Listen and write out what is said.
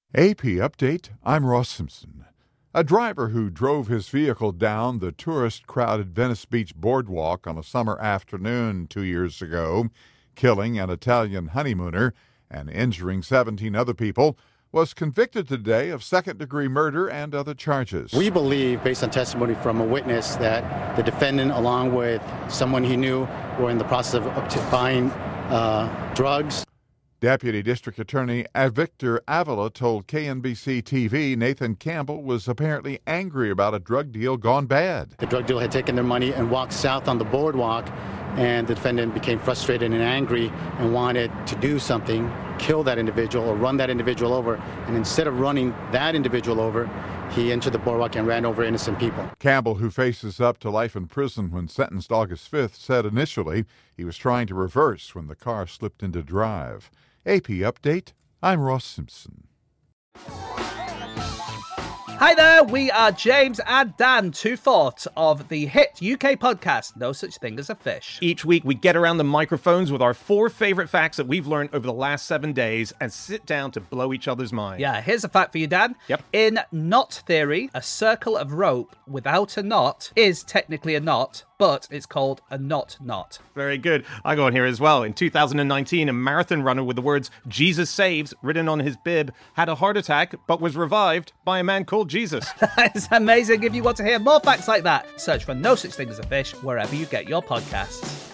AP Update, I'm Ross Simpson. A driver who drove his vehicle down the tourist-crowded Venice Beach boardwalk on a summer afternoon 2 years ago, killing an Italian honeymooner and injuring 17 other people, was convicted today of second-degree murder and other charges. We believe, based on testimony from a witness, that the defendant, along with someone he knew, were in the process of buying drugs. Deputy District Attorney Victor Avila told KNBC-TV Nathan Campbell was apparently angry about a drug deal gone bad. The drug dealer had taken their money and walked south on the boardwalk, and the defendant became frustrated and angry and wanted to do something, kill that individual or run that individual over. And instead of running that individual over, he entered the boardwalk and ran over innocent people. Campbell, who faces up to life in prison when sentenced August 5th, said initially he was trying to reverse when the car slipped into drive. AP Update, I'm Ross Simpson. Hi there, we are James and Dan, two-fourths of the hit UK podcast, No Such Thing as a Fish. Each week, we get around the microphones with our 4 favorite facts that we've learned over the last 7 days and sit down to blow each other's minds. Yeah, here's a fact for you, Dan. Yep. In knot theory, a circle of rope without a knot is technically a knot, but it's called a knot. Very good. I got one here as well. In 2019, a marathon runner with the words "Jesus saves" written on his bib had a heart attack, but was revived by a man called Jesus. That is amazing. If you want to hear more facts like that, search for No Such Thing as a Fish wherever you get your podcasts.